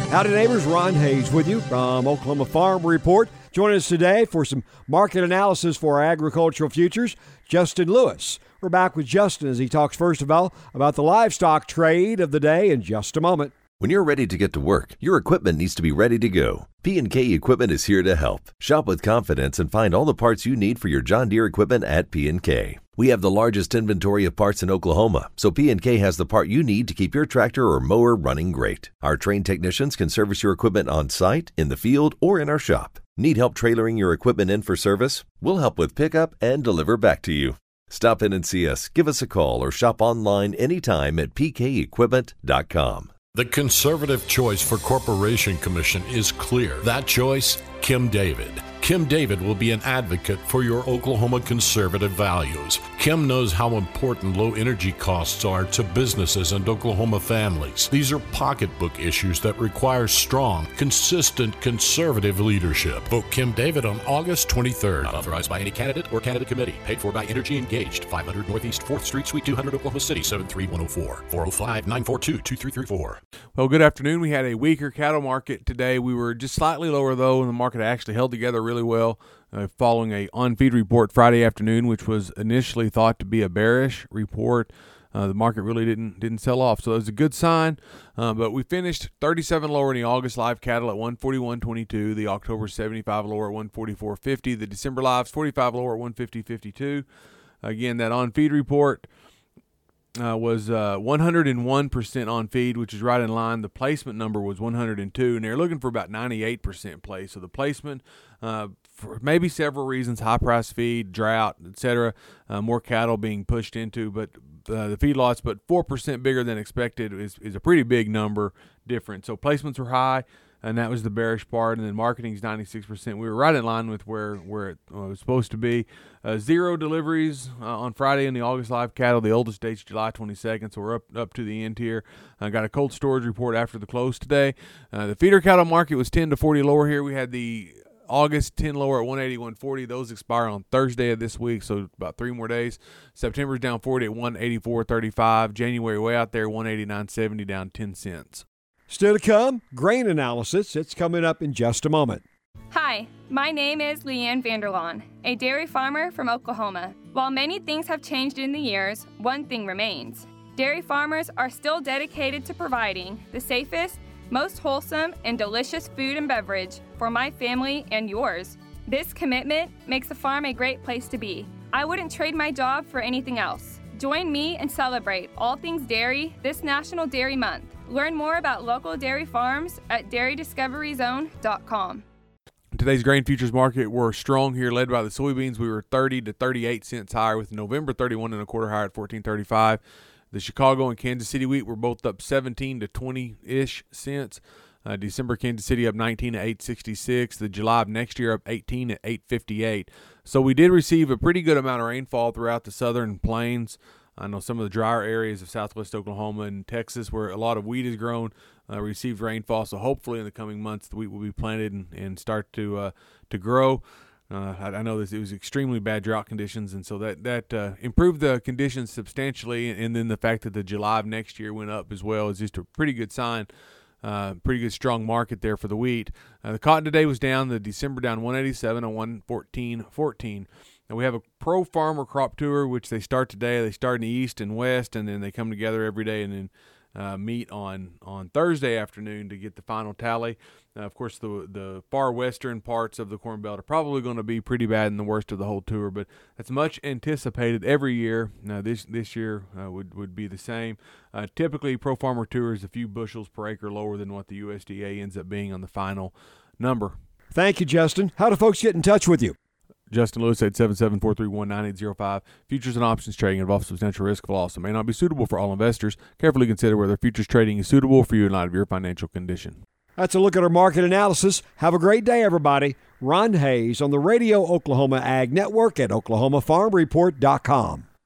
Howdy neighbors, Ron Hayes with you from Oklahoma Farm Report. Joining us today for some market analysis for our agricultural futures, Justin Lewis. We're back with Justin as he talks first of all about the livestock trade of the day in just a moment. When you're ready to get to work, your equipment needs to be ready to go. P&K Equipment is here to help. Shop with confidence and find all the parts you need for your John Deere equipment at P&K. We have the largest inventory of parts in Oklahoma, so P&K has the part you need to keep your tractor or mower running great. Our trained technicians can service your equipment on site, in the field, or in our shop. Need help trailering your equipment in for service? We'll help with pickup and deliver back to you. Stop in and see us, give us a call, or shop online anytime at pkequipment.com. The conservative choice for Corporation Commission is clear. That choice, Kim David. Kim David will be an advocate for your Oklahoma conservative values. Kim knows how important low energy costs are to businesses and Oklahoma families. These are pocketbook issues that require strong, consistent conservative leadership. Vote Kim David on August 23rd. Not authorized by any candidate or candidate committee. Paid for by Energy Engaged, 500 Northeast 4th Street, Suite 200, Oklahoma City, 73104. 405-942-2334. Well, good afternoon. We had a weaker cattle market today. We were just slightly lower, though, and the market actually held together really well following a on-feed report Friday afternoon, which was initially thought to be a bearish report. The market really didn't sell off, so it was a good sign. But we finished 37 lower in the August live cattle at 141.22, the October 75 lower at 144.50, the December lives 45 lower at 150.52. Again, that on-feed report was 101% on feed, which is right in line. The placement number was 102, and they're looking for about 98% place. So the placement, for maybe several reasons, high price feed, drought, etc., more cattle being pushed into, but the feedlots, but 4% bigger than expected is a pretty big number difference. So placements were high, and that was the bearish part. And then marketing is 96%. We were right in line with where it was supposed to be. Zero deliveries on Friday in the August live cattle. The oldest date's July 22nd, so we're up to the end here. I got a cold storage report after the close today. The feeder cattle market was 10 to 40 lower here. We had the August 10 lower at 181.40. Those expire on Thursday of this week, so about 3 more days. September's down 40 at 184.35. January way out there, 189.70, down 10 cents. Still to come, grain analysis. It's coming up in just a moment. Hi, my name is Leanne Vanderlaan, a dairy farmer from Oklahoma. While many things have changed in the years, one thing remains. Dairy farmers are still dedicated to providing the safest, most wholesome, and delicious food and beverage for my family and yours. This commitment makes the farm a great place to be. I wouldn't trade my job for anything else. Join me and celebrate all things dairy this National Dairy Month. Learn more about local dairy farms at dairydiscoveryzone.com. Today's grain futures market were strong here, led by the soybeans. We were 30 to 38 cents higher, with November 31 and a quarter higher at 14.35. The Chicago and Kansas City wheat were both up 17 to 20-ish cents. December Kansas City up 19 to 8.66. The July of next year up 18 at 8.58. So we did receive a pretty good amount of rainfall throughout the southern plains. I know some of the drier areas of southwest Oklahoma and Texas, where a lot of wheat is grown, received rainfall. So hopefully in the coming months the wheat will be planted and start to grow. I know it was extremely bad drought conditions, and so that improved the conditions substantially. And then the fact that the July of next year went up as well is just a pretty good sign. Pretty good strong market there for the wheat. The cotton today was down. The December down 187 on 114.14. And we have a pro farmer crop tour, which they start today. They start in the east and west, and then they come together every day and then meet on Thursday afternoon to get the final tally. Of course, the far western parts of the Corn Belt are probably going to be pretty bad and the worst of the whole tour, but that's much anticipated every year. Now, this year would be the same. Typically, pro farmer tour is a few bushels per acre lower than what the USDA ends up being on the final number. Thank you, Justin. How do folks get in touch with you? Justin Lewis, 877-431-9805. Futures and options trading involves substantial risk of loss and may not be suitable for all investors. Carefully consider whether futures trading is suitable for you in light of your financial condition. That's a look at our market analysis. Have a great day, everybody. Ron Hayes on the Radio Oklahoma Ag Network at oklahomafarmreport.com.